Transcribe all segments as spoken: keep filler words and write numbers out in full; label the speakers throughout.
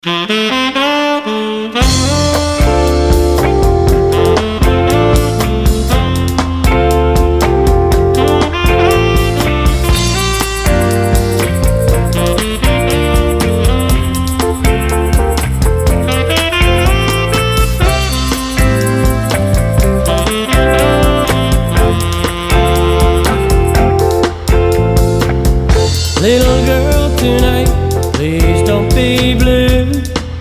Speaker 1: Little girl, tonight, please don't be blue.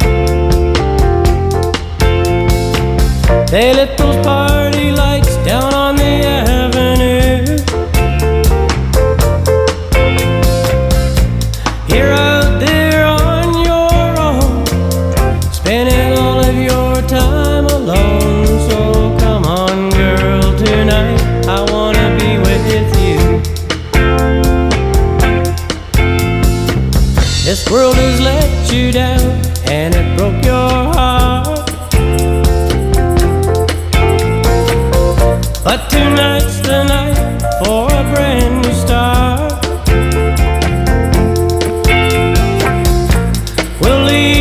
Speaker 1: They lit those party lights down on the avenue. You're out there on your own, spending all of your time alone. So come on, girl, tonight, I wanna be with you. This world has let you down, and it broke your heart. But tonight's the night for a brand new start. We'll leave